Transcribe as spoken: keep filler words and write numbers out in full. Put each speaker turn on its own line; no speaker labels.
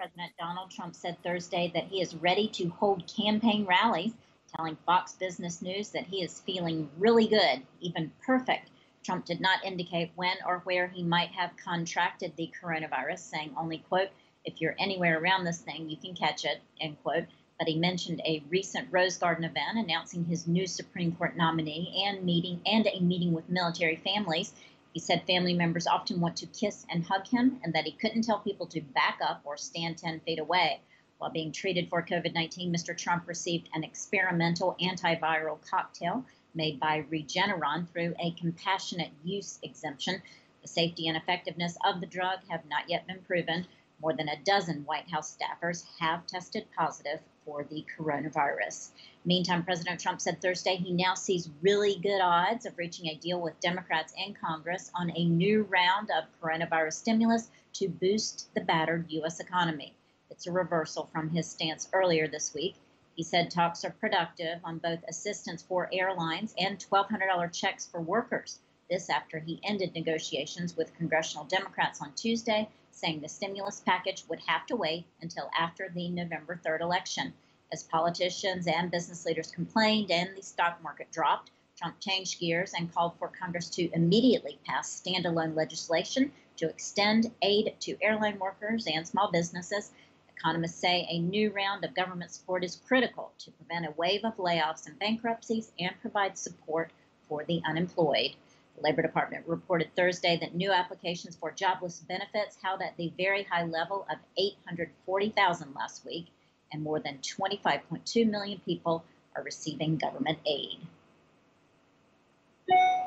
President Donald Trump said Thursday that he is ready to hold campaign rallies, telling Fox Business News that he is feeling really good, even perfect. Trump did not indicate when or where he might have contracted the coronavirus, saying only, quote, if you're anywhere around this thing, you can catch it, end quote. But he mentioned a recent Rose Garden event announcing his new Supreme Court nominee and meeting and a meeting with military families. He said family members often want to kiss and hug him and that he couldn't tell people to back up or stand ten feet away. While being treated for COVID nineteen, Mister Trump received an experimental antiviral cocktail made by Regeneron through a compassionate use exemption. The safety and effectiveness of the drug have not yet been proven. More than a dozen White House staffers have tested positive for the coronavirus. Meantime, President Trump said Thursday he now sees really good odds of reaching a deal with Democrats in Congress on a new round of coronavirus stimulus to boost the battered U S economy. It's a reversal from his stance earlier this week. He said talks are productive on both assistance for airlines and twelve hundred dollars checks for workers. This after he ended negotiations with congressional Democrats on Tuesday, saying the stimulus package would have to wait until after the November third election. As politicians and business leaders complained and the stock market dropped, Trump changed gears and called for Congress to immediately pass standalone legislation to extend aid to airline workers and small businesses. Economists say a new round of government support is critical to prevent a wave of layoffs and bankruptcies and provide support for the unemployed. The Labor Department reported Thursday that new applications for jobless benefits held at the very high level of eight hundred forty thousand last week, and more than twenty-five point two million people are receiving government aid.